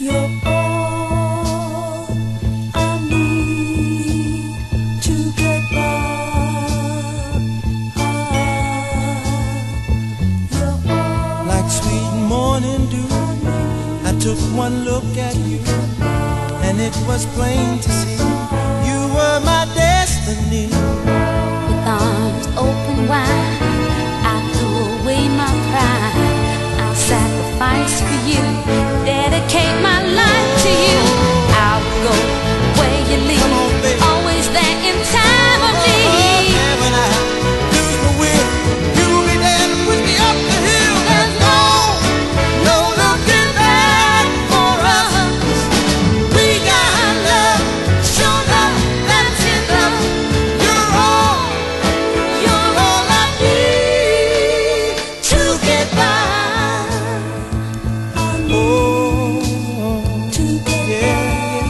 You're all I need to get by. You're all like sweet morning dew. I took one look at you, and it was plain to see you were my destiny. With arms open wide, I threw away my pride. I'll sacrifice for you, dedicate my life to you. I'll go where you lead, always there in time of need. Yeah, when I lose my will, you'll be there to push me up the hill. There's no looking back for us. We got love, show love, that's enough. You're all I need to get by. to get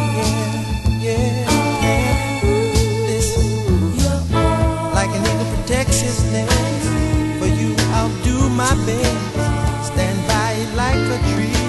Listen, You're all like an eagle protects his nest, for you I'll do my best. Stand by it like a tree.